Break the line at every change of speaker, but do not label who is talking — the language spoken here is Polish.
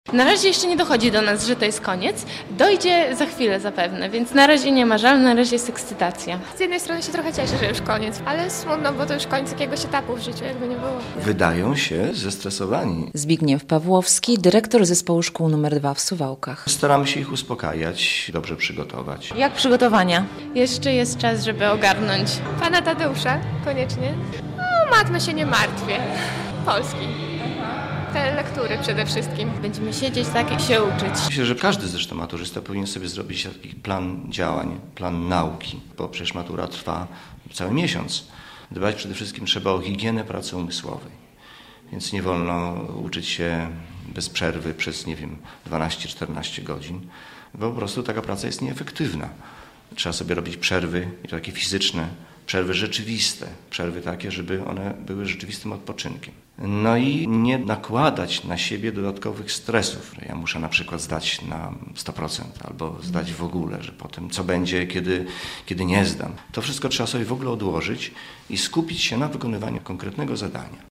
Na razie jeszcze nie dochodzi do nas, że to jest koniec. Dojdzie za chwilę zapewne, więc na razie nie ma żalu, na razie jest ekscytacja.
Z jednej strony się trochę cieszę, że już koniec, ale smutno, bo to już koniec jakiegoś etapu w życiu, jakby nie było.
Wydają się zestresowani.
Zbigniew Pawłowski, dyrektor Zespołu Szkół nr 2 w Suwałkach.
Staramy się ich uspokajać, dobrze przygotować.
Jak przygotowania?
Jeszcze jest czas, żeby ogarnąć.
Pana Tadeusza, koniecznie. No, matmy się nie martwię. Polski. Te lektury przede wszystkim.
Będziemy siedzieć tak i się uczyć.
Myślę, że każdy zresztą maturzysta powinien sobie zrobić taki plan działań, plan nauki, bo przecież matura trwa cały miesiąc. Dbać przede wszystkim trzeba o higienę pracy umysłowej. Więc nie wolno uczyć się bez przerwy przez, 12-14 godzin, bo po prostu taka praca jest nieefektywna. Trzeba sobie robić przerwy, i to takie fizyczne, przerwy rzeczywiste, przerwy takie, żeby one były rzeczywistym odpoczynkiem. No i nie nakładać na siebie dodatkowych stresów. Ja muszę na przykład zdać na 100% albo zdać w ogóle, że potem co będzie, kiedy nie zdam. To wszystko trzeba sobie w ogóle odłożyć i skupić się na wykonywaniu konkretnego zadania.